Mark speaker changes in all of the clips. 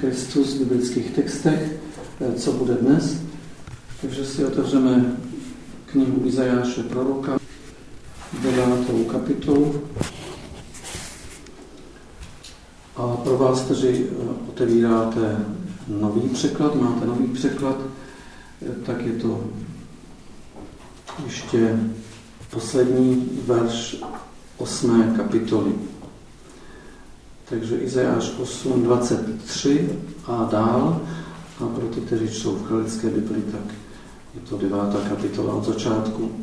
Speaker 1: Kristus v biblických textech, co bude dnes. Takže si otevřeme knihu Izajáše proroka, 9. kapitolu. A pro vás, kteří otevíráte nový překlad, máte nový překlad, tak je to ještě poslední verš 8. kapitoly. Takže Izajáš 8:23 a dál. A pro ty, kteří čtou v Kralické Bibli, tak je to 9. kapitola od začátku.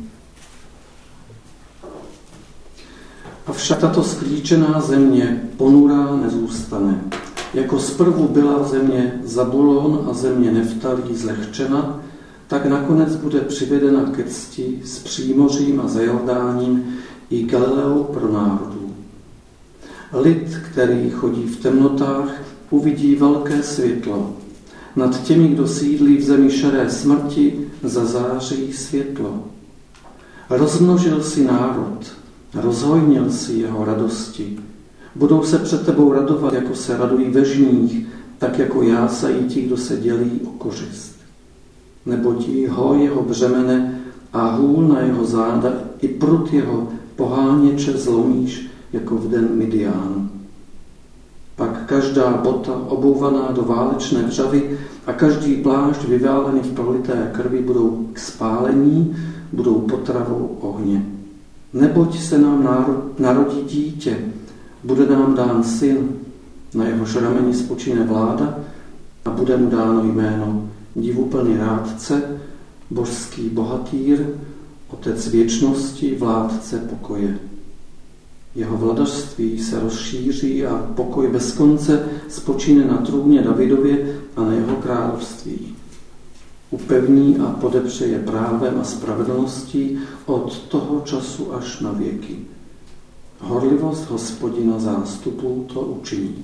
Speaker 1: Avšak tato sklíčená země ponurá nezůstane. Jako zprvu byla země Zabulon a země Neftalí zlehčena, tak nakonec bude přivedena ke cti s přímořím a za Jordáním i Galileou pro národů. Lid, který chodí v temnotách, uvidí velké světlo. Nad těmi, kdo sídlí v zemi šedé smrti, zazáří světlo. Rozmnožil si národ, rozhojnil si jeho radosti. Budou se před tebou radovat, jako se radují ve žních, tak jako jásají ti, kdo se dělí o kořist. Neboť jeho břemene a hůl na jeho záda i prut jeho poháněče zlomíš, jako v den Midiánu. Pak každá bota obouvaná do válečné vřavy a každý plášť vyválený v prolité krvi budou k spálení, budou potravou ohně. Neboť se nám narodí dítě, bude nám dán syn, na jehož rameni spočíne vláda a bude mu dáno jméno divuplný rádce, božský bohatýr, otec věčnosti, vládce pokoje. Jeho vladařství se rozšíří a pokoj bez konce spočíne na trůně Davidově a na jeho království. Upevní a podepře je právem a spravedlností od toho času až na věky. Horlivost Hospodina zástupů to učiní.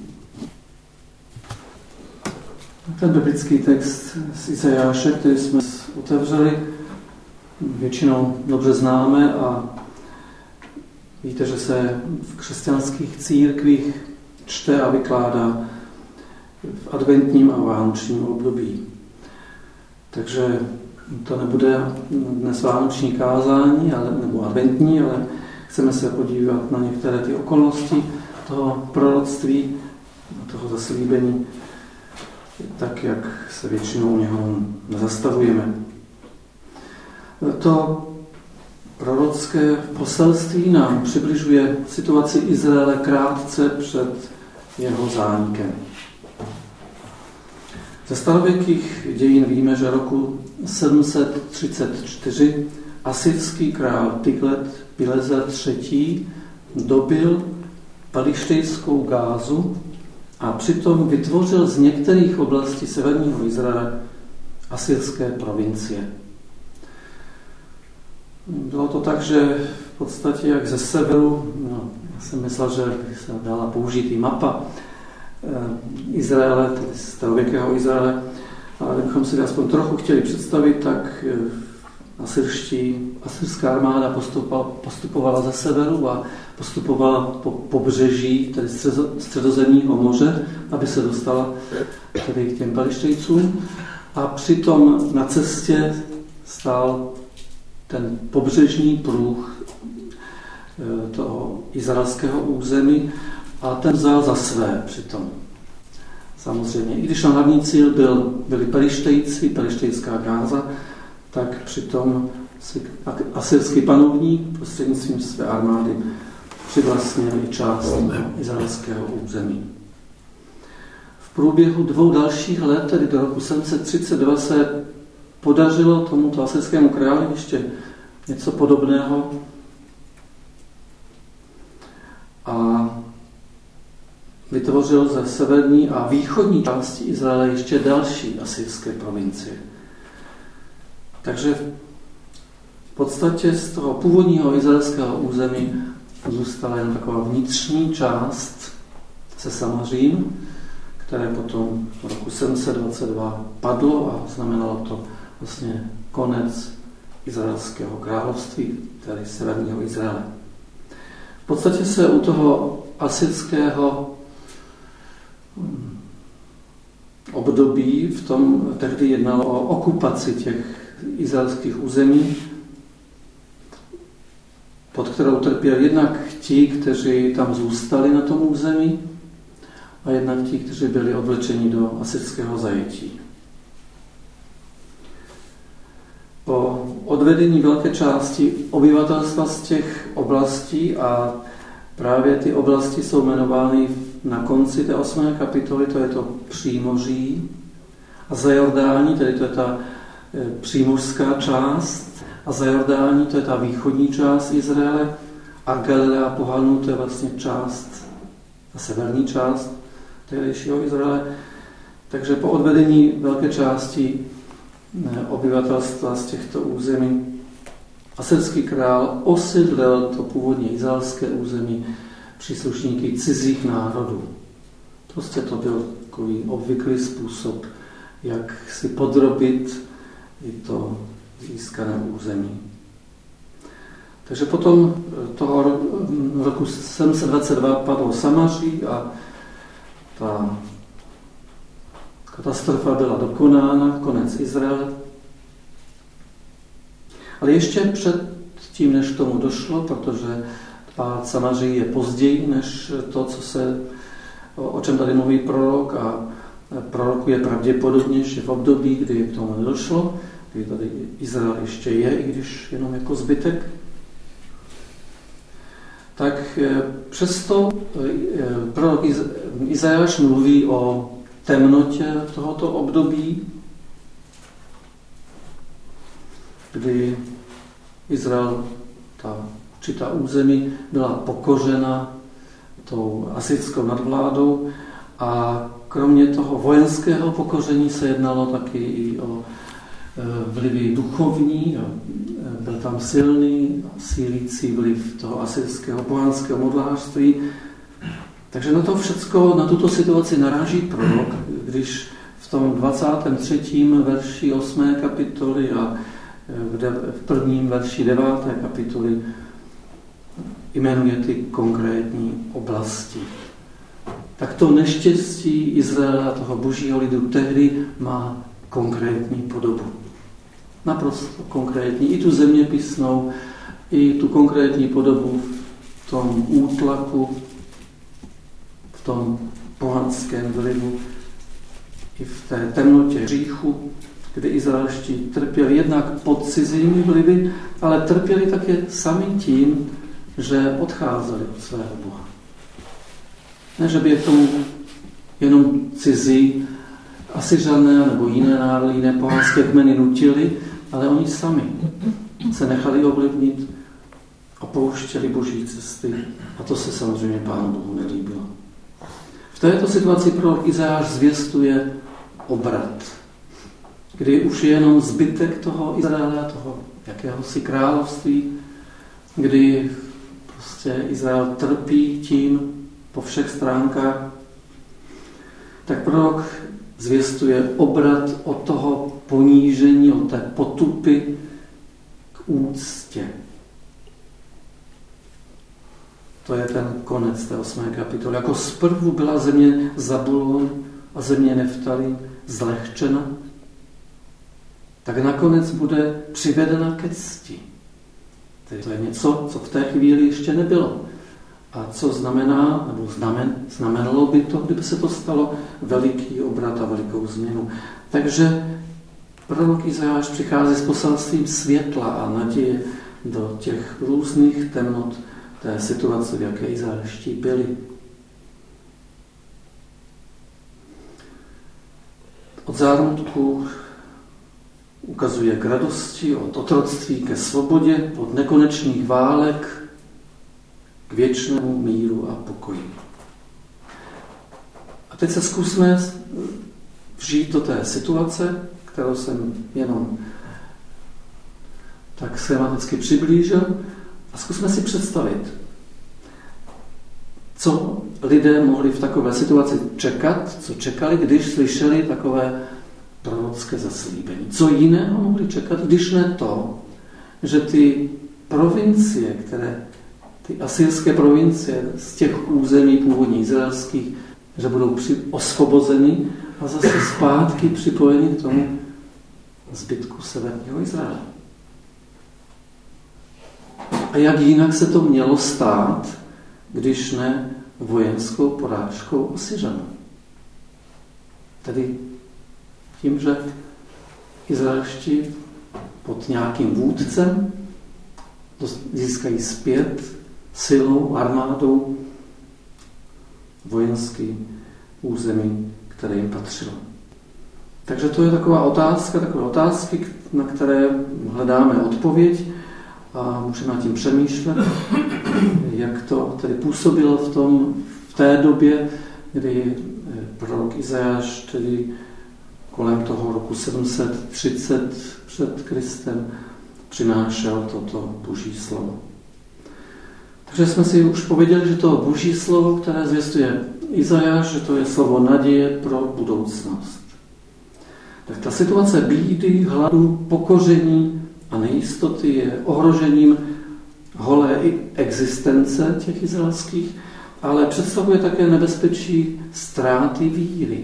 Speaker 1: Ten biblický text z Izajáše, který jsme otevřeli, většinou dobře známe a víte, že se v křesťanských církvích čte a vykládá v adventním a vánočním období. Takže to nebude dnes vánoční kázání, nebo adventní, ale chceme se podívat na některé ty okolnosti toho proroctví, toho zaslíbení, tak, jak se většinou u něho zastavujeme. To prorocké poselství nám přibližuje situaci Izraele krátce před jeho zánikem. Ze starověkých dějin víme, že roku 734 asyrský král Tiglat-Pileser III. Dobil palištejskou Gázu a přitom vytvořil z některých oblastí severního Izraele asyrské provincie. Bylo to tak, že v podstatě jak ze severu, já jsem myslel, že by se dala použít i mapa Izraele, tedy starověkého Izraele, ale kdybychom si aspoň trochu chtěli představit, tak asyrská armáda postupovala ze severu a postupovala po pobřeží, tedy středozemního moře, aby se dostala tedy k těm palištejcům. A přitom na cestě stál ten pobřežní pruh toho izraelského území a ten vzal za své přitom. Samozřejmě, i když na hlavní cíl byli Pelištejci, Pelištejská Gáza, tak přitom si asyrský panovník prostřednictvím své armády přivlastnil i část izraelského území. V průběhu 2 dalších let, tedy do roku 732, se podařilo tomuto asyrskému králi ještě něco podobného a vytvořil ze severní a východní části Izraele ještě další asyrské provincie. Takže v podstatě z toho původního izraelského území zůstala jen taková vnitřní část se Samařím, které potom v roku 722 padlo a znamenalo to vlastně konec izraelského království, tedy severního Izraele. V podstatě se u toho asyrského období tehdy jednalo o okupaci těch izraelských území, pod kterou trpěli jednak ti, kteří tam zůstali na tom území, a jednak ti, kteří byli odvlečeni do asyrského zajetí. Po odvedení velké části obyvatelstva z těch oblastí, a právě ty oblasti jsou jmenovány na konci té 8. kapitoly, to je to přímoří, a za Jordání, tedy to je ta přímořská část, a za Jordání, to je ta východní část Izraele, a Galilea pohanů, to je vlastně část, ta severní část tehdejšího Izraele. Takže po odvedení velké části obyvatelstva z těchto území asyrský král osídlil to původně izraelské území příslušníky cizích národů. Prostě to byl takový obvyklý způsob, jak si podrobit i to získané území. Takže potom toho roku 722 padlo Samaří a ta katastrofa byla dokonána, konec Izraele. Ale ještě před tím, než tomu došlo, protože pád Samaří je později než to, o čem tady mluví prorok, a prorokuje pravděpodobně, že v období, kdy k tomu nedošlo, kdy tady Izrael ještě je, i když jenom jako zbytek, tak přesto prorok Izajáš mluví o temnotě tohoto období, kdy Izrael, ta určitá území, byla pokořena tou asyrskou nadvládou, a kromě toho vojenského pokoření se jednalo taky i o vlivy duchovní. Byl tam silný, sílící vliv toho asyrského pohanského modlářství. Takže na to všecko, na tuto situaci naráží prorok, když v tom 23. verši 8. kapitoly a v prvním verši 9. kapitoly jmenuje ty konkrétní oblasti. Tak to neštěstí Izraela, toho božího lidu, tehdy má konkrétní podobu. Naprosto konkrétní. I tu zeměpisnou, i tu konkrétní podobu v tom útlaku, v tom pohanském vlivu, i v té temnotě hříchu, kde izraelští trpěli jednak pod cizími vlivy, ale trpěli také sami tím, že odcházeli od svého Boha. Ne, že by je k tomu jenom cizí Asyřané nebo jiné národy, jiné pohanské kmeny nutili, ale oni sami se nechali ovlivnit, opouštěli boží cesty, a to se samozřejmě Pánu Bohu nelíbilo. V této situaci prorok Izajáš zvěstuje obrat, kdy už je jenom zbytek toho Izraele, toho jakéhosi království, kdy prostě Izrael trpí tím po všech stránkách, tak prorok zvěstuje obrat od toho ponížení, od té potupy k úctě. To je ten konec té 8. kapitoly. Jako zprvu byla země Zabulon a země Neftali zlehčena, tak nakonec bude přivedena ke cti. Tedy to je něco, co v té chvíli ještě nebylo. A co znamená, nebo znamenalo by to, kdyby se to stalo, veliký obrat a velikou změnu. Takže prorok Izajáš přichází s poselstvím světla a naděje do těch různých temnot té situace, v jaké izraelští byli. Od zármutku ukazuje k radosti, od otroctví ke svobodě, od nekonečných válek k věčnému míru a pokoji. A teď se zkusme vžít do té situace, kterou jsem jenom tak schematicky přiblížil, a zkusme si představit, co lidé mohli v takové situaci čekat, co čekali, když slyšeli takové prorocké zaslíbení. Co jiného mohli čekat, když ne to, že ty provincie, ty asyrské provincie z těch území původně izraelských, že budou osvobozeny a zase zpátky připojeni k tomu zbytku severního Izraele. A jak jinak se to mělo stát, když ne vojenskou porážkou Asyřanů? Tedy tím, že izraelští pod nějakým vůdcem získají zpět silou, armádou vojenský území, které jim patřilo. Takže to je takové otázky, na které hledáme odpověď a můžeme nad tím přemýšlet, jak to tedy působilo v té době, kdy prorok Izajáš tedy kolem toho roku 730 před Kristem přinášel toto Boží slovo. Takže jsme si už pověděli, že to Boží slovo, které zvěstuje Izajáš, že to je slovo naděje pro budoucnost. Tak ta situace bídy, hladu, pokoření a nejistoty je ohrožením holé existence těch izraelských, ale představuje také nebezpečí ztráty víry.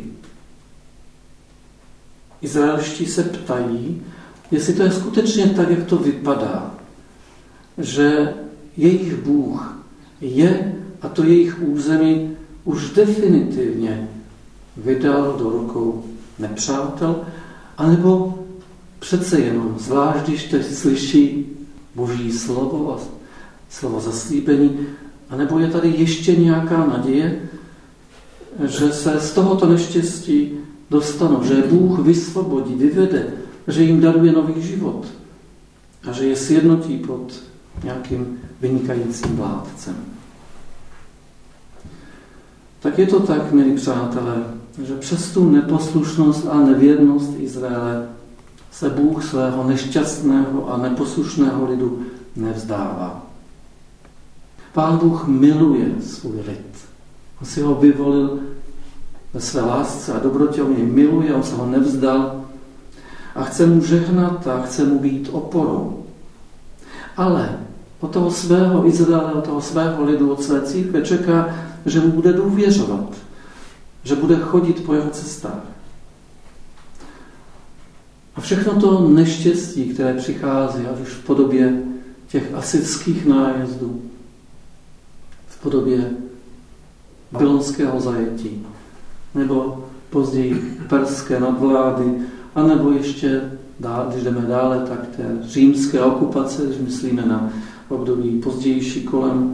Speaker 1: Izraelští se ptají, jestli to je skutečně tak, jak to vypadá, že jejich Bůh je a to jejich území už definitivně vydal do rukou nepřátel, anebo přece jenom, zvlášť když teď slyší Boží slovo a slovo zaslíbení, anebo je tady ještě nějaká naděje, že se z tohoto neštěstí dostanou, že Bůh vysvobodí, vyvede, že jim daruje nový život a že je sjednotí pod nějakým vynikajícím vládcem. Tak je to tak, milí přátelé, že přes tu neposlušnost a nevěrnost Izraele se Bůh svého nešťastného a neposlušného lidu nevzdává. Pán Bůh miluje svůj lid. On si ho vyvolil ve své lásce a dobrotě, on jej miluje, on se ho nevzdal a chce mu žehnat a chce mu být oporou. Ale od toho svého Izraele, od toho svého lidu, od své církve čeká, že mu bude důvěřovat, že bude chodit po jeho cestách. A všechno to neštěstí, které přichází, ať už v podobě těch asyrských nájezdů, v podobě babylonského zajetí, nebo později perské nadvlády, anebo ještě, když jdeme dále, tak té římské okupace, když myslíme na období pozdější kolem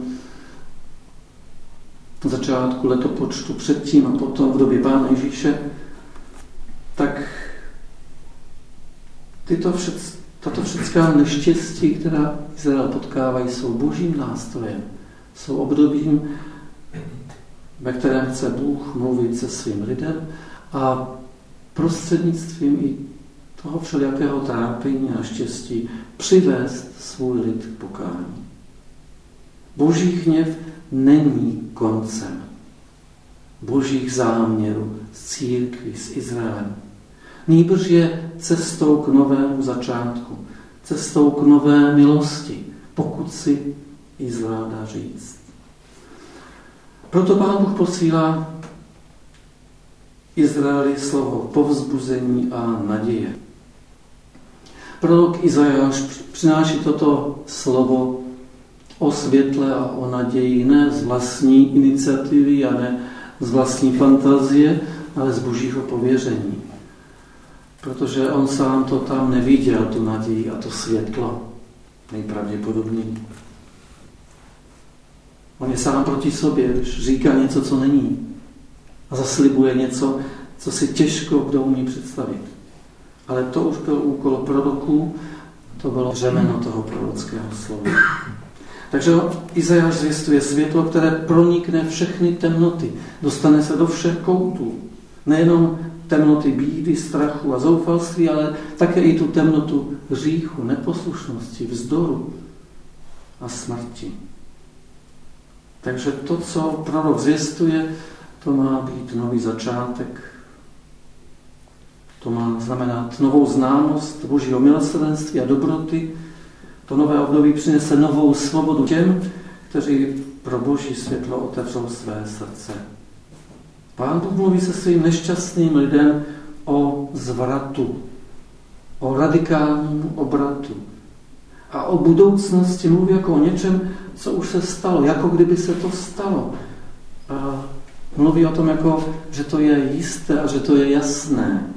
Speaker 1: začátku letopočtu předtím a potom v době Pána Ježíše, tak tato všecká neštěstí, která Izrael potkávají, jsou božím nástrojem. Jsou obdobím, ve kterém chce Bůh mluvit se svým lidem a prostřednictvím i toho všelijakého trápení a štěstí přivést svůj lid k pokání. Boží hněv není koncem božích záměrů s církví, s Izraelem. Nýbrž je cestou k novému začátku, cestou k nové milosti, pokud si Izrael dá říct. Proto Pán Bůh posílá Izraeli slovo povzbuzení a naděje. Prorok Izajáš přináší toto slovo o světle a o naději ne z vlastní iniciativy a ne z vlastní fantazie, ale z božího pověření. Protože on sám to tam neviděl, tu naději a to světlo, nejpravděpodobněji. On je sám proti sobě, když říká něco, co není. A zaslibuje něco, co si těžko kdo umí představit. Ale to už byl úkol proroků, to bylo břemeno toho prorockého slova. Takže Izajáš zvěstuje světlo, které pronikne všechny temnoty, dostane se do všech koutů. Nejenom temnoty bídy, strachu a zoufalství, ale také i tu temnotu hříchu, neposlušnosti, vzdoru a smrti. Takže to, co prorok zvěstuje, to má být nový začátek. To má znamenat novou známost božího milosrdenství a dobroty. To nové období přinese novou svobodu těm, kteří pro boží světlo otevřou své srdce. Pán Bůh mluví se svým nešťastným lidem o zvratu, o radikálním obratu. A o budoucnosti mluví jako o něčem, co už se stalo, jako kdyby se to stalo. A mluví o tom, jako, že to je jisté a že to je jasné.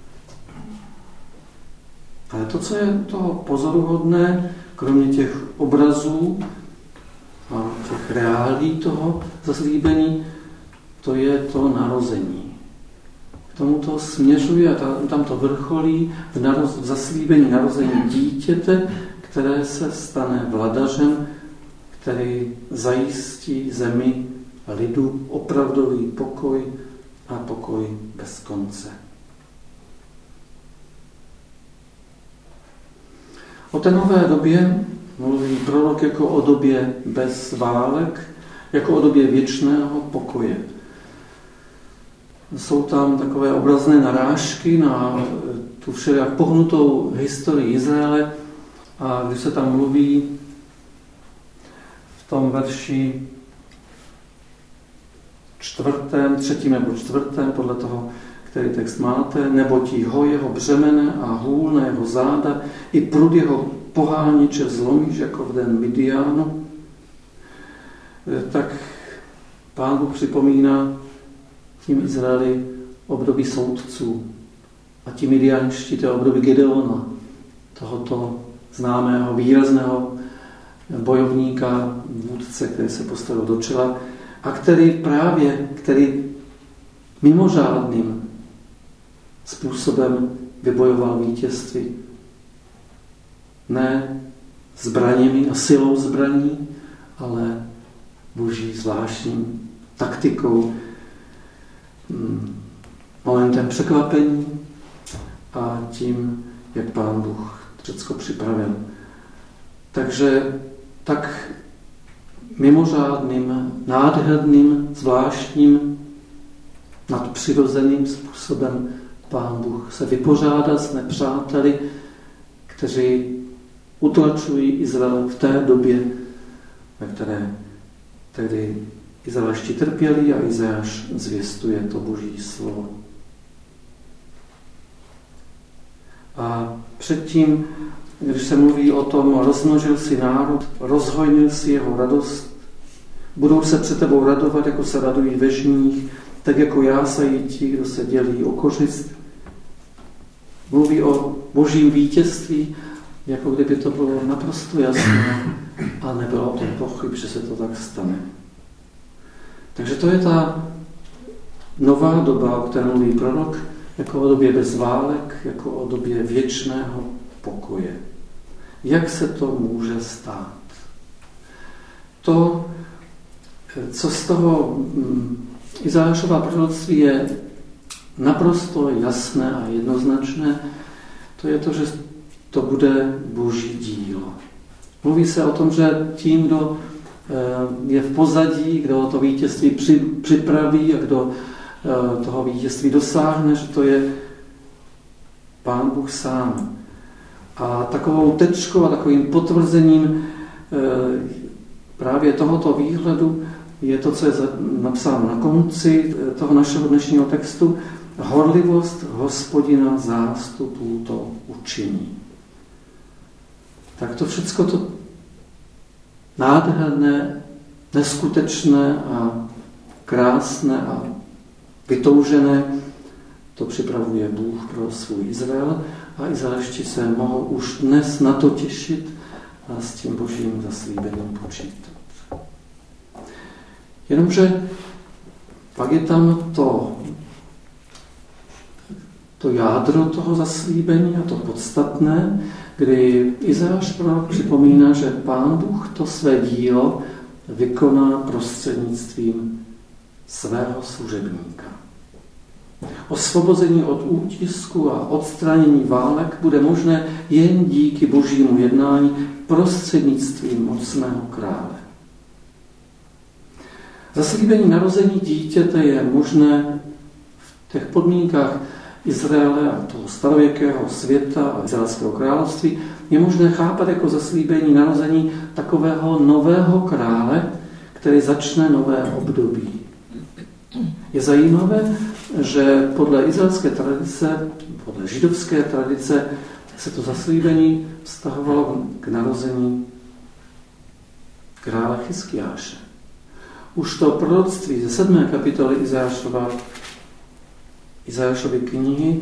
Speaker 1: Ale to, co je toho pozoruhodné, kromě těch obrazů a těch reálí toho zaslíbení, to je to narození. K tomu to směřuje a tam to vrcholí v zaslíbení narození dítěte, které se stane vladařem, který zajistí zemi a lidu opravdový pokoj a pokoj bez konce. O té nové době mluví prorok jako o době bez válek, jako o době věčného pokoje. Jsou tam takové obrazné narážky na tu všelijak pohnutou historii Izraele a když se tam mluví v tom verši 3. nebo 4. podle toho, který text máte, neboť jeho břemene a hůl na jeho záda i prud jeho pohálniče zlomíš jako v den Midiánu, tak Pán Bůh připomíná tím Izraeli období soudců a ti Midianští, to je období Gedeona, tohoto známého, výrazného bojovníka, vůdce, který se postavil do čela a který mimořádným způsobem vybojoval vítězství. Ne zbraněmi a silou zbraní, ale boží zvláštním taktikou, momentem překvapení a tím, jak Pán Bůh všecko připravil. Takže tak mimořádným, nádherným, zvláštním, nadpřirozeným způsobem Pán Bůh se vypořádá s nepřáteli, kteří utlačují Izrael v té době, ve které tedy Izraelští trpěli a Izajáš zvěstuje to boží slovo. A předtím, když se mluví o tom, rozmnožil si národ, rozhojnil si jeho radost, budou se před tebou radovat, jako se radují ve žních, tak jako jásají ti, kdo se dělí o kořist. Mluví o božím vítězství, jako kdyby to bylo naprosto jasné a nebylo o tom pochyb, že se to tak stane. Takže to je ta nová doba, o které mluví prorok, jako o době bez válek, jako o době věčného pokoje. Jak se to může stát? To, co z toho Izajášova proroctví je naprosto jasné a jednoznačné, to je to, že to bude boží dílo. Mluví se o tom, že tím, kdo je v pozadí, kdo to vítězství připraví a kdo toho vítězství dosáhne, že to je Pán Bůh sám. A takovou tečkou a takovým potvrzením právě tohoto výhledu je to, co je napsáno na konci toho našeho dnešního textu. Horlivost Hospodina zástupů to učiní. Tak to všecko to nádherné, neskutečné a krásné a vytoužené, to připravuje Bůh pro svůj Izrael a Izraelští se mohou už dnes na to těšit a s tím božím zaslíbením počítat. Jenomže pak je tam to jádro toho zaslíbení a to podstatné, kdy Izajáš prorok připomíná, že Pán Bůh to své dílo vykoná prostřednictvím svého služebníka. Osvobození od útisku a odstranění válek bude možné jen díky božímu jednání prostřednictvím mocného krále. Zaslíbení narození dítěte je možné v těch podmínkách Izraele a toho starověkého světa a izraelského království je možné chápat jako zaslíbení narození takového nového krále, který začne nové období. Je zajímavé, že podle izraelské tradice, podle židovské tradice se to zaslíbení vztahovalo k narození krále Chiskiáše. Už to proroctví ze 7. kapitoly Izajášovy knihy,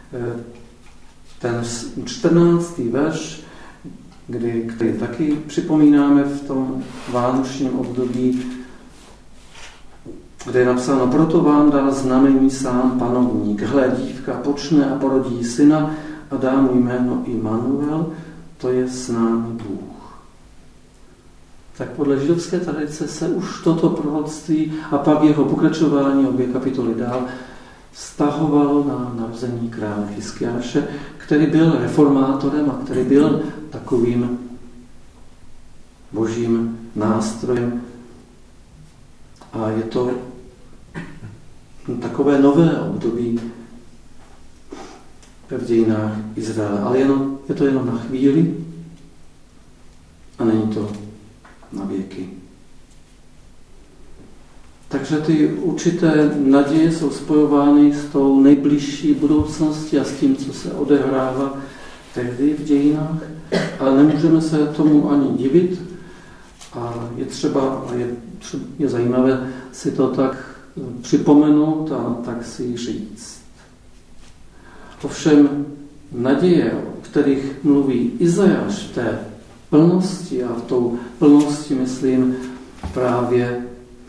Speaker 1: ten 14. verš, který taky připomínáme v tom vánočním období, kde je napsáno: proto vám dá znamení sám panovník. Hle, dívka počne a porodí syna a dá mu jméno Immanuel, to je s námi Bůh. Tak podle židovské tradice se už toto proroctví a pak jeho pokračování o 2 kapitoly dál vztahovalo na narození krále Chiskiáše, který byl reformátorem a který byl takovým božím nástrojem. A je to takové nové období v dějinách Izraele. Ale je to jenom na chvíli a není to na věky. Takže ty určité naděje jsou spojovány s tou nejbližší budoucností a s tím, co se odehrává tehdy v dějinách. Ale nemůžeme se tomu ani divit a je zajímavé si to tak připomenout a tak si říct. Ovšem naděje, o kterých mluví Izajáš v té plnosti, a v tou plnosti myslím právě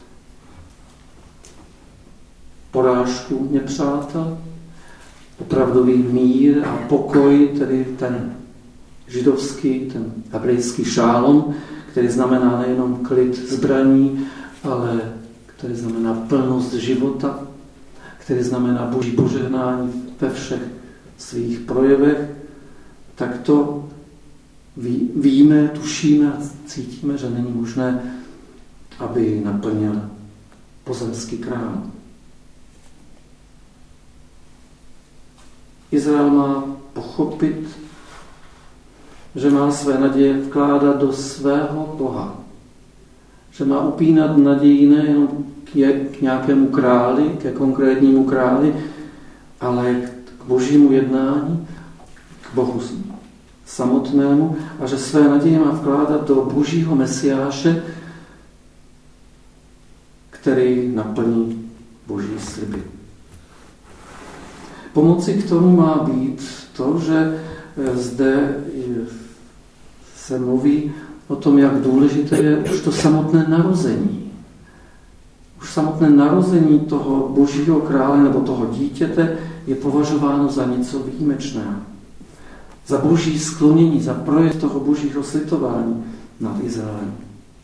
Speaker 1: porážku nepřátel, opravdový mír a pokoj, tedy ten židovský, ten hebrejský šálom, který znamená nejenom klid zbraní, ale který znamená plnost života, který znamená boží požehnání ve všech svých projevech, tak to víme, tušíme a cítíme, že není možné, aby naplnil pozemský král. Izrael má pochopit, že má své naděje vkládat do svého Boha. Že má upínat naději nejenom k nějakému králi, ke konkrétnímu králi, ale k božímu jednání, k Bohu samotnému, a že své naděje má vkládat do božího Mesiáše, který naplní boží sliby. Pomocí k tomu má být to, že zde se mluví o tom, jak důležité je už to samotné narození. Už samotné narození toho božího krále nebo toho dítěte je považováno za něco výjimečného. Za boží sklonění, za projev toho božího slitování nad Izraelem.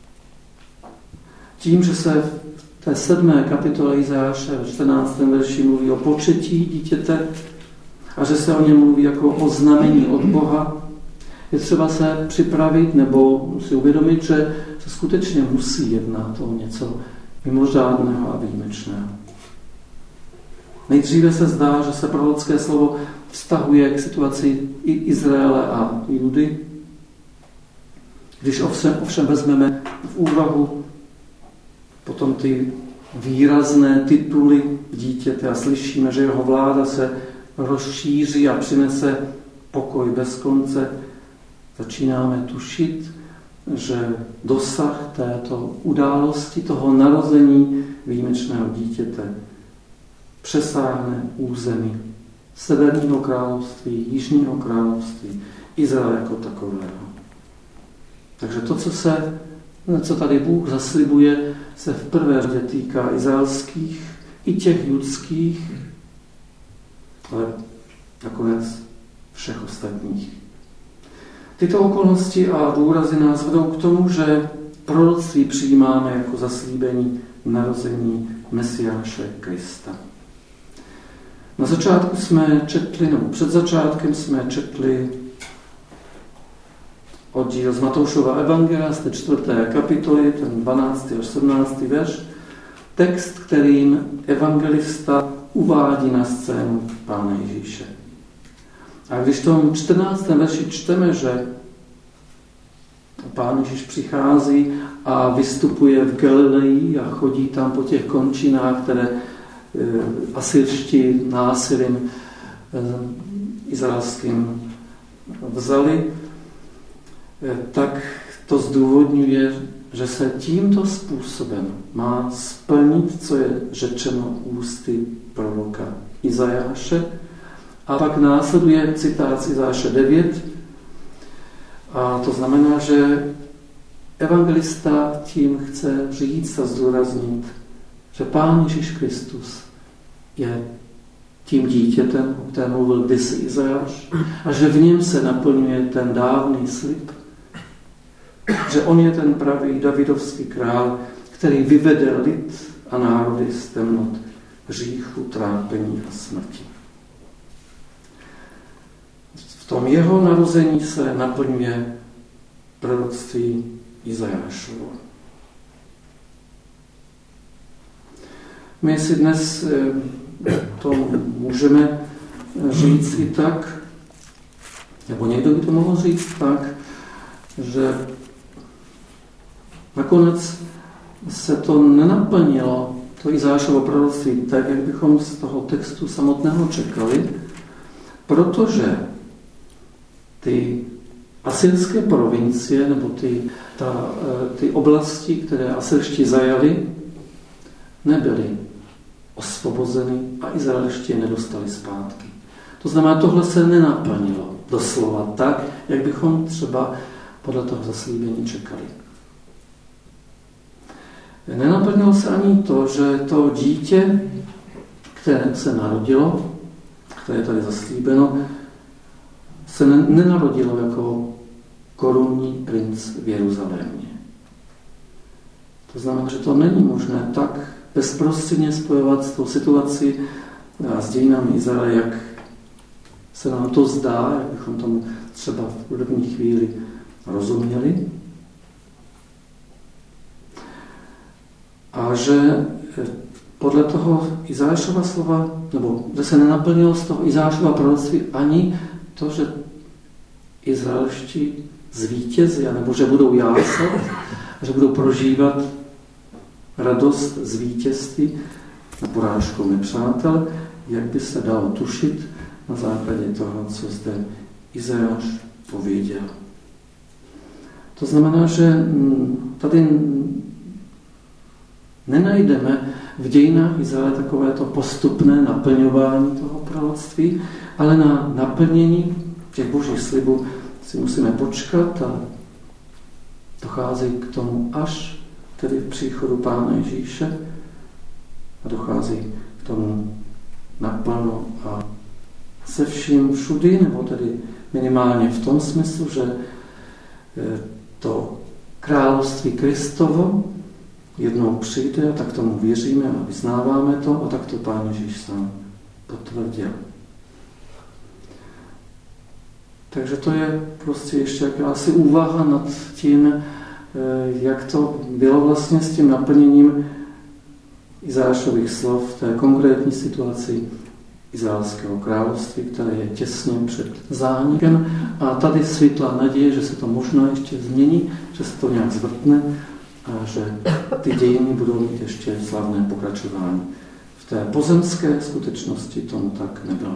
Speaker 1: Tím, že se v té 7. kapitole Izajáše v 14. verši mluví o početí dítěte a že se o něm mluví jako o znamení od Boha, je třeba se připravit nebo si uvědomit, že se skutečně musí jednat o něco mimořádného a výjimečného. Nejdříve se zdá, že se prorocké slovo vztahuje k situaci i Izraele a Judy. Když ovšem vezmeme v úvahu potom ty výrazné tituly dítěte a slyšíme, že jeho vláda se rozšíří a přinese pokoj bez konce, začínáme tušit, že dosah této události, toho narození výjimečného dítěte přesáhne území Severního království, Jižního království, Izraele jako takového. Takže to, co tady Bůh zaslibuje, se v prvé řadě týká izraelských i těch judských, ale nakonec všech ostatních. Tyto okolnosti a důrazy nás vedou k tomu, že proroctví přijímáme jako zaslíbení narození Mesiáše Krista. Na začátku jsme četli, nebo před začátkem jsme četli oddíl z Matoušova evangelia z té 4. kapitoly, ten 12. až 17. verš, text, kterým evangelista uvádí na scénu Pána Ježíše. A když v tom 14. verši čteme, že Pán Ježíš přichází a vystupuje v Galileji a chodí tam po těch končinách, které Asyrští násilím izraelským vzali, tak to zdůvodňuje, že se tímto způsobem má splnit, co je řečeno ústy proroka Izajáše. A pak následuje citát z Izajáše 9. A to znamená, že evangelista tím chce říct a zdůraznit, že Pán Ježíš Kristus je tím dítětem, o kterém mluvil kdysi Izajáš, a že v něm se naplňuje ten dávný slib, že on je ten pravý davidovský král, který vyvede lid a národy z temnot hříchu, trápení a smrti. V tom jeho narození se naplňuje proroctví Izajášovo. My si dnes to můžeme říct i tak, nebo někdo by to mohl říct tak, že nakonec se to nenaplnilo, to Izajášovo proroctví, tak, jak bychom z toho textu samotného čekali, protože ty asyrské provincie, nebo ty oblasti, které Asyrští zajali, nebyly osvobozeny a Izraelští je nedostali zpátky. To znamená, tohle se nenaplnilo doslova tak, jak bychom třeba podle toho zaslíbení čekali. Nenaplnilo se ani to, že to dítě, které se narodilo, které je tady zaslíbeno, se nenarodilo jako korunní princ v Jeruzalémě. To znamená, že to není možné tak bezprostředně spojovat s tou situací a s dějinami Izraele, jak se nám to zdá, jak bychom tomu třeba v hudební chvíli rozuměli. A že podle toho Izajášova slova, nebo že se nenaplnilo z toho Izajášova proroctví ani to, že izraelští zvítězí, nebo že budou jásat, že budou prožívat radost z vítězství na porážku nepřátel, jak by se dalo tušit na základě toho, co zde Izajáš pověděl. To znamená, že tady nenajdeme v dějinách Izraele takové to postupné naplňování toho proroctví, ale na naplnění těch božích slibů si musíme počkat a dochází k tomu až tedy v příchodu Pána Ježíše a dochází k tomu naplno a se vším všudy, nebo tedy minimálně v tom smyslu, že to království Kristovo jednou přijde a tak tomu věříme a vyznáváme to a tak to Pán Ježíš sám potvrdil. Takže to je prostě ještě jakási úvaha nad tím, jak to bylo vlastně s tím naplněním Izajášových slov v té konkrétní situaci izraelského království, které je těsně před zánikem. A tady světlá naděje, že se to možná ještě změní, že se to nějak zvrtne a že ty dějiny budou mít ještě slavné pokračování. V té pozemské skutečnosti tomu tak nebylo.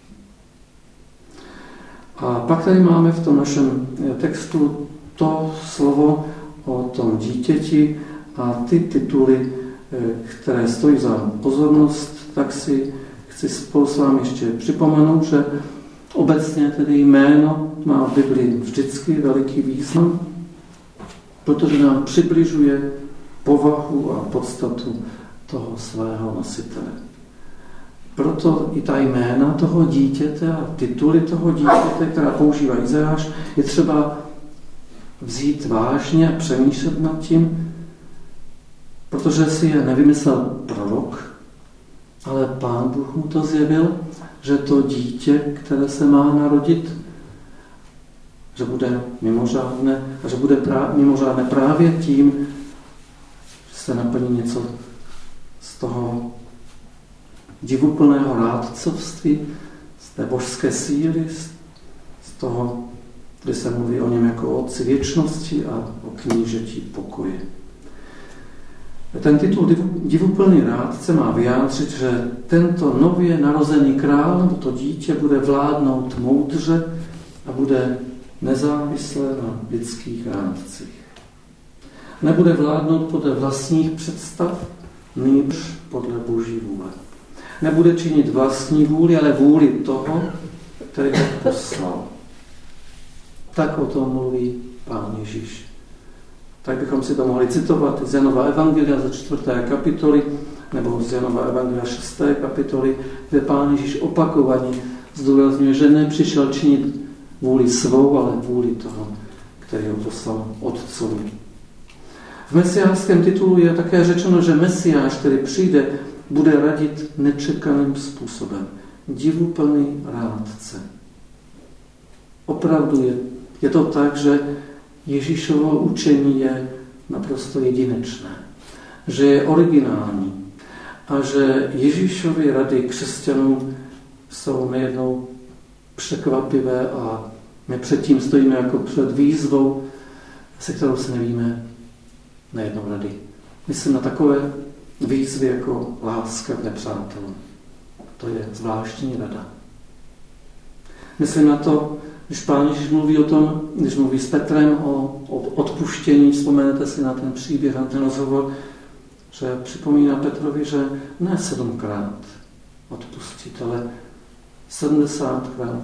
Speaker 1: A pak tady máme v tom našem textu to slovo o tom dítěti a ty tituly, které stojí za pozornost, tak si chci spolu s vámi ještě připomenout, že obecně tedy jméno má v Biblii vždycky veliký význam, protože nám přibližuje povahu a podstatu toho svého nositele. Proto i ta jména toho dítěte a tituly toho dítěte, která používá Izajáš, je třeba vzít vážně a přemýšlet nad tím, protože si je nevymyslel prorok, ale Pán Bůh mu to zjevil, že to dítě, které se má narodit, že bude mimořádné a že bude mimořádné právě tím, že se naplní něco z toho divuplného rádcovství, z té božské síly, z toho, kdy se mluví o něm jako o otci věčnosti a o knížeti pokoje. Ten titul Divuplný rádce má vyjádřit, že tento nově narozený král, nebo to dítě, bude vládnout moudře a bude nezávisle na lidských rádcích. Nebude vládnout podle vlastních představ, nýbrž podle Boží vůle. Nebude činit vlastní vůli, ale vůli toho, který ho poslal. Tak o tom mluví Pán Ježíš. Tak bychom si to mohli citovat z Janova evangelia ze 4. kapitoly nebo z Janova evangelia 6. kapitoly, kde Pán Ježíš opakovaně zdůrazňuje, že nepřišel činit vůli svou, ale vůli toho, který ho poslal Otcovi. V mesiářském titulu je také řečeno, že Mesiáš, který přijde, bude radit nečekaným způsobem. Divuplný rádce. Opravdu je to tak, že Ježíšovo učení je naprosto jedinečné, že je originální a že Ježíšovy rady křesťanům jsou nejednou překvapivé a my předtím stojíme jako před výzvou, se kterou se nevíme nejednou rady. Myslím na takové výzvy jako láska k nepřátelům. To je zvláštní rada. Myslím na to, když Pán Ježíš mluví o tom, když mluví s Petrem o odpuštění, vzpomenete si na ten příběh, na ten rozhovor, že připomíná Petrovi, že ne 7krát odpustit, ale 70krát,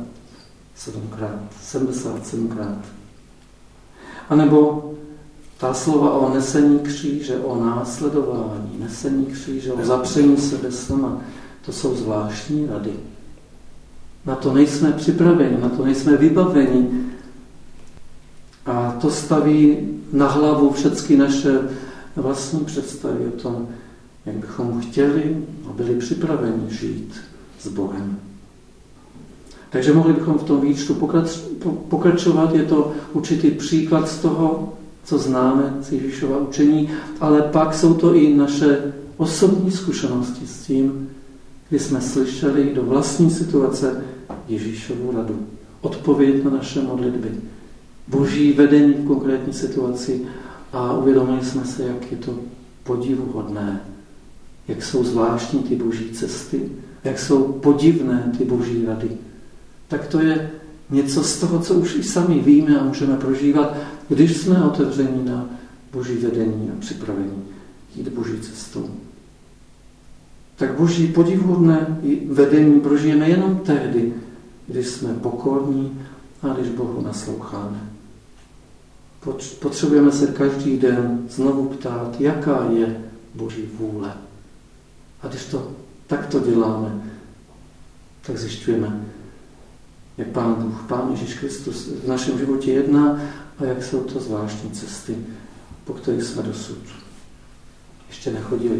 Speaker 1: 77krát. A nebo ta slova o nesení kříže, o následování, nesení kříže, o zapření sebe sama, to jsou zvláštní rady. Na to nejsme připraveni, na to nejsme vybaveni. A to staví na hlavu všechny naše vlastní představy o tom, jak bychom chtěli a byli připraveni žít s Bohem. Takže mohli bychom v tom výčtu pokračovat. Je to určitý příklad z toho, co známe z Ježíšova učení, ale pak jsou to i naše osobní zkušenosti s tím, kdy jsme slyšeli do vlastní situace Ježíšovu radu, odpověď na naše modlitby, Boží vedení v konkrétní situaci a uvědomili jsme se, jak je to podivuhodné, jak jsou zvláštní ty Boží cesty, jak jsou podivné ty Boží rady. Tak to je něco z toho, co už i sami víme a můžeme prožívat, když jsme otevření na Boží vedení a připravení jít Boží cestou. Tak Boží podivuhodné vedení prožijeme jenom tehdy, když jsme pokorní a když Bohu nasloucháme. Potřebujeme se každý den znovu ptát, jaká je Boží vůle. A když to takto děláme, tak zjišťujeme, jak Pán Bůh, Pán Ježíš Kristus v našem životě jedná a jak jsou to zvláštní cesty, po kterých jsme dosud ještě nechodili.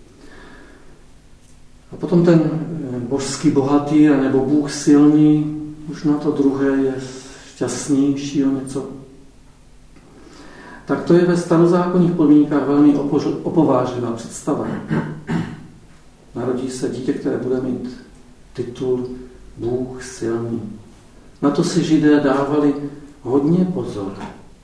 Speaker 1: A potom ten božský bohatý nebo Bůh silný, už na to druhé je šťastnější o něco. Tak to je ve starozákonních podmínkách velmi opovážlivá představa. Narodí se dítě, které bude mít titul Bůh silný. Na to si Židé dávali hodně pozor,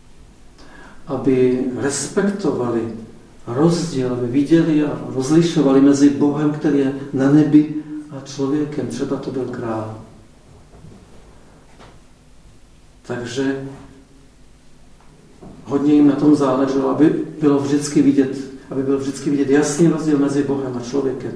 Speaker 1: aby respektovali rozdíl, aby viděli a rozlišovali mezi Bohem, který je na nebi, a člověkem. Třeba to byl král. Takže hodně jim na tom záleželo, aby byl vždycky vidět jasný rozdíl mezi Bohem a člověkem.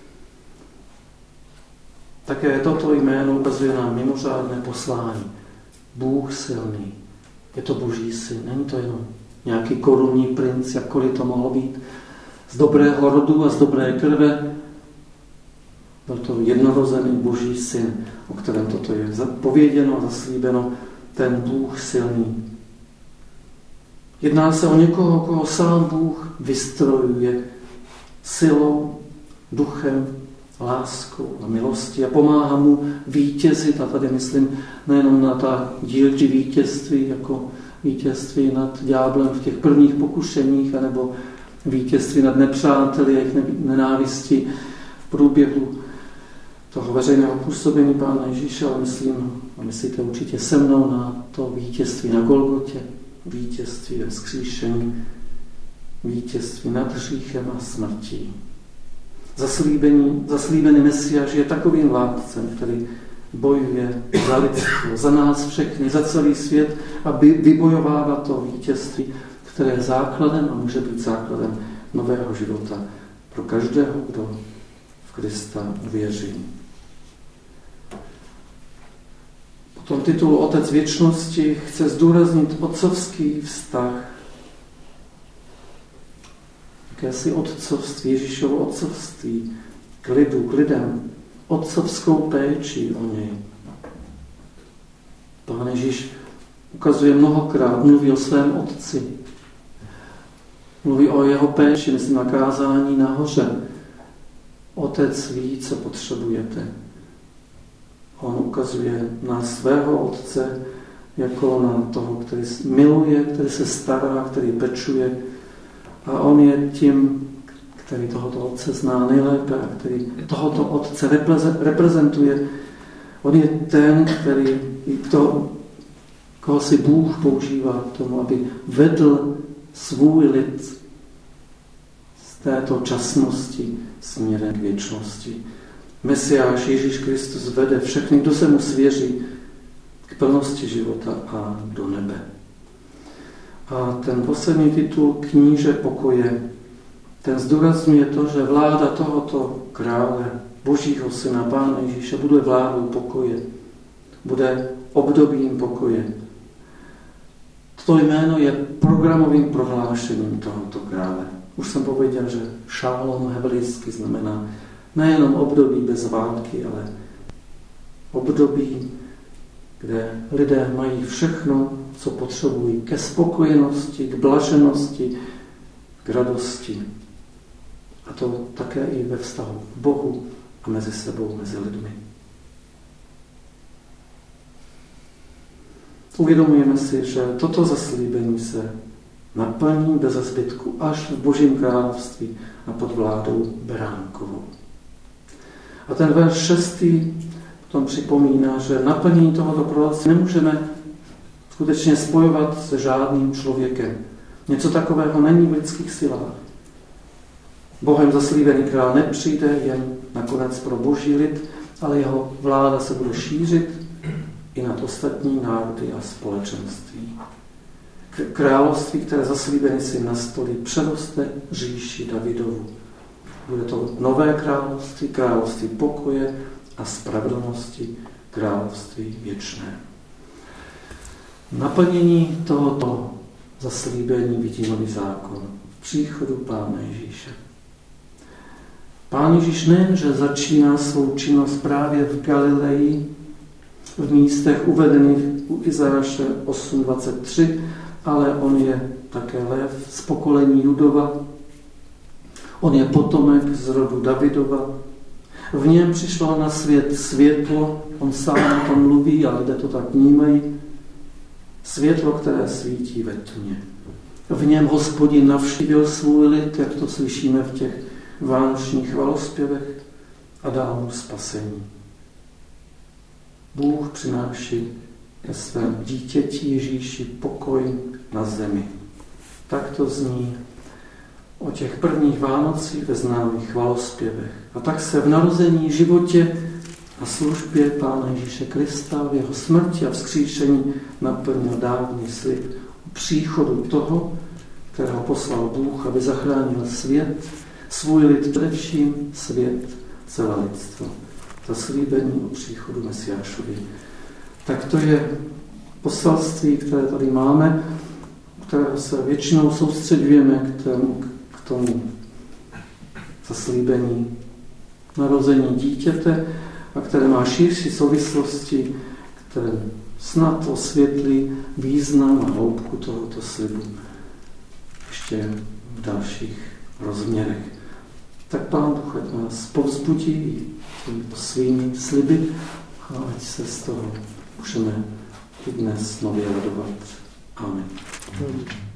Speaker 1: Také toto jméno ukazuje nám mimořádné poslání. Bůh silný. Je to Boží syn. Není to jenom nějaký korunní princ, jakkoliv to mohlo být, z dobrého rodu a z dobré krve. Byl to jednorozený Boží syn, o kterém toto je pověděno a zaslíbeno, ten Bůh silný. Jedná se o někoho, koho sám Bůh vystrojuje silou, duchem, láskou a milostí a pomáhá mu vítězit. A tady myslím nejenom na ta dílčí vítězství, jako vítězství nad ďáblem v těch prvních pokušeních, anebo vítězství nad nepřáteli a jejich nenávistí v průběhu toho veřejného působení Pána Ježíše, ale myslíte určitě se mnou na to vítězství na Golgotě, vítězství ve vzkříšení. vítězství nad hříchem a smrtí. Zaslíbený Mesiáš je takovým vládcem, který bojuje za lidstvo, za nás všechny, za celý svět, aby vybojovává to vítězství, které je základem a může být základem nového života pro každého, kdo v Krista věří. Potom titul Otec věčnosti chce zdůraznit otcovský vztah, jakési otcovství, Ježíšovo otcovství k lidu, k lidem, otcovskou péči o něj. Pán Ježíš ukazuje mnohokrát, mluví o svém otci. Mluví o jeho péči, myslím na kázání nahoře. Otec ví, co potřebujete. On ukazuje na svého otce jako na toho, který miluje, který se stará, který pečuje. A on je tím, který tohoto otce zná nejlépe a který tohoto otce reprezentuje. On je ten, koho si Bůh používá k tomu, aby vedl svůj lid z této časnosti směrem k věčnosti. Mesiáš Ježíš Kristus vede všechny, kdo se mu svěří, k plnosti života a do nebe. A ten poslední titul Kníže pokoje, ten zdůrazňuje to, že vláda tohoto krále, Božího syna, Pána Ježíše, bude vládou pokoje, bude obdobím pokoje. To jméno je programovým prohlášením tohoto krále. Už jsem pověděl, že šálom hebrejsky znamená nejenom období bez války, ale období, kde lidé mají všechno, co potřebují ke spokojenosti, k blaženosti, k radosti. A to také i ve vztahu k Bohu a mezi sebou, mezi lidmi. Uvědomujeme si, že toto zaslíbení se naplní bez zbytku až v Božím království a pod vládou Beránkovou. A ten verš 6. potom připomíná, že naplnění tohoto proroctví nemůžeme skutečně spojovat se žádným člověkem. Něco takového není v lidských silách. Bohem zaslíbený král nepřijde jen nakonec pro Boží lid, ale jeho vláda se bude šířit i nad ostatní národy a společenství. Království, které zaslíbený syn nastolí, přeroste říši Davidovu. Bude to nové království, království pokoje a spravedlnosti, království věčné. Naplnění tohoto zaslíbení vidí nový zákon v příchodu Pána Ježíše. Pán Ježíš nejenže začíná svou činnost právě v Galileji, v místech uvedených u Izajáše 8.23, ale on je také lev z pokolení Judova. On je potomek z rodu Davidova. V něm přišlo na svět světlo, on sám o tom mluví a lidé to tak vnímají. Světlo, které svítí ve tmě. V něm Hospodin navštívil svůj lid, jak to slyšíme v těch vánočních chvalospěvech, a dal mu spasení. Bůh přináší ke svém dítěti Ježíši pokoj na zemi. Tak to zní o těch prvních Vánocích ve známých chvalospěvech. A tak se v narození, životě a službě Pána Ježíše Krista, v jeho smrti a vzkříšení naplnil dávný slib o příchodu toho, kterého poslal Bůh, aby zachránil svět, svůj lid, především svět, celé lidstvo. Zaslíbení o příchodu Mesiášovi. Tak to je poselství, které tady máme, které se většinou soustředujeme k tomu zaslíbení narození dítěte a které má širší souvislosti, které snad osvětlí význam a hloubku tohoto slibu ještě v dalších rozměrech. Tak Pán Bůh ať nás povzbudí tímto svými sliby a ať se z toho můžeme i dnes nově radovat. Amen.